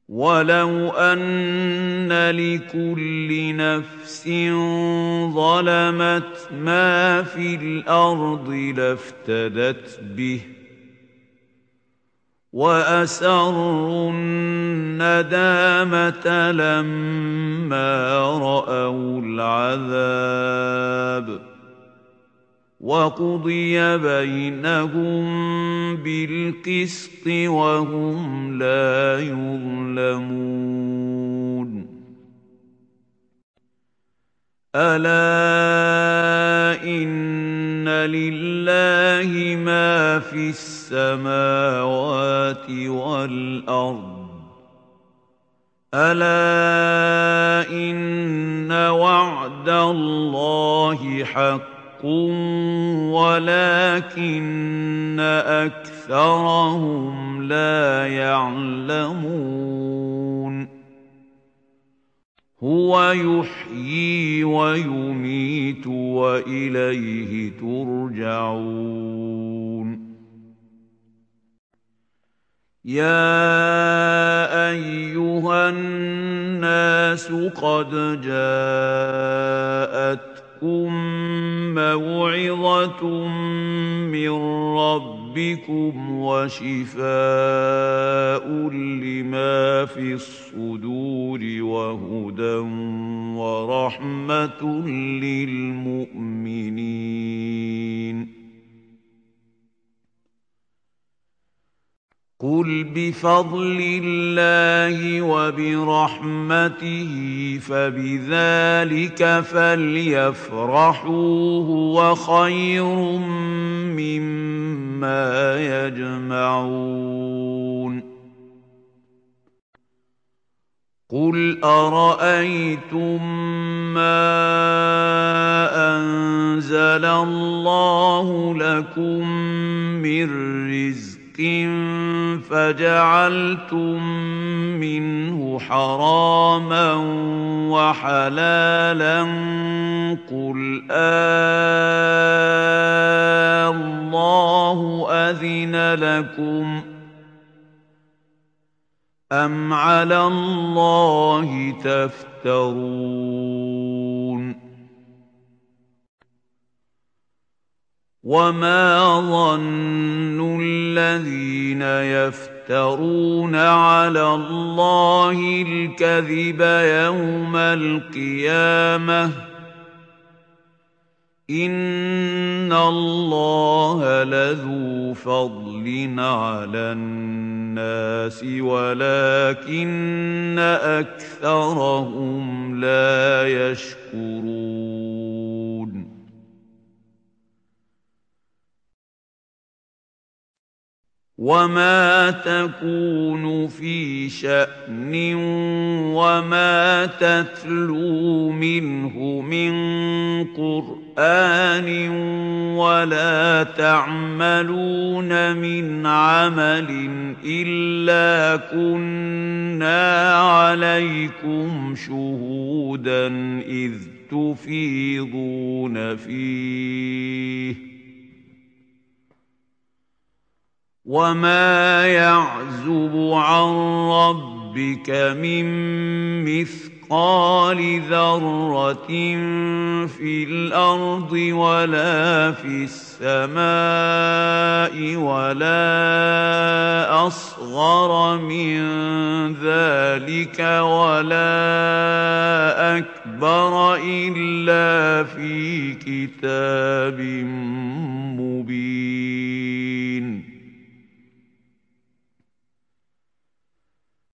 وَلَوْ أَنَّ لِكُلِّ نَفْسٍ ظَلَمَتْ مَا فِي الْأَرْضِ لَافْتَدَتْ بِهِ وَأَسَرُّوا النَّدَامَةَ لَمَّا رَأَوُا الْعَذَابَ وَقُضِيَ بَيْنَهُم بِالْقِسْطِ وَهُمْ لَا يُظْلَمُونَ أَلَا إِنَّ لِلَّهِ مَا فِي السَّمَاوَاتِ وَالْأَرْضِ أَلَا إِنَّ وَعْدَ اللَّهِ حَقٌّ وَلَكِنَّ أَكْثَرَهُمْ لَا يَعْلَمُونَ هُوَ يُحْيِي وَيُمِيتُ وَإِلَيْهِ تُرْجَعُونَ يَا أَيُّهَا النَّاسُ قَدْ جَاءَتْكُم مَّوْعِظَةٌ مِّن رَّبِّكُمْ وَشِفَاءٌ لِّمَا فِي الصُّدُورِ وَهُدًى وَرَحْمَةٌ لِّلْمُؤْمِنِينَ قُلْ بِفَضْلِ اللَّهِ وَبِرَحْمَتِهِ فَبِذَلِكَ فَلْيَفْرَحُوا هُوَ خَيْرٌ مِّمَّا يَجْمَعُونَ قُلْ أَرَأَيْتُم مَّا أَنزَلَ اللَّهُ لَكُم مِّن رِّزْقٍ فَجَعَلْتُم مِّنْهُ حَرَامًا وَحَلَالًا قُلْ اللَّهُ أَذِنَ لَكُمْ أَمْ عَلَى اللَّهِ تَفْتَرُونَ وَمَا ظَنُّ الَّذِينَ يَفْتَرُونَ عَلَى اللَّهِ الْكَذِبَ يَوْمَ الْقِيَامَةِ ۗ إِنَّ اللَّهَ لَذُو فَضْلٍ عَلَى النَّاسِ وَلَكِنَّ أَكْثَرَهُمْ لَا يَشْكُرُونَ وَمَا تَكُونُ فِي شَأْنٍ وَمَا تَتْلُو مِنْهُ مِنْ قُرْآنٍ وَلَا تَعْمَلُونَ مِنْ عَمَلٍ إِلَّا كُنَّا عَلَيْكُمْ شُهُودًا إِذْ تُفِيضُونَ فِيهِ وَمَا يَعْزُبُ عَن رَّبِّكَ مِن مِّثْقَالِ ذَرَّةٍ فِي الْأَرْضِ وَلَا فِي السَّمَاءِ وَلَا أَصْغَرَ مِن ذَٰلِكَ وَلَا أَكْبَرَ إِلَّا فِي كِتَابٍ مُّبِينٍ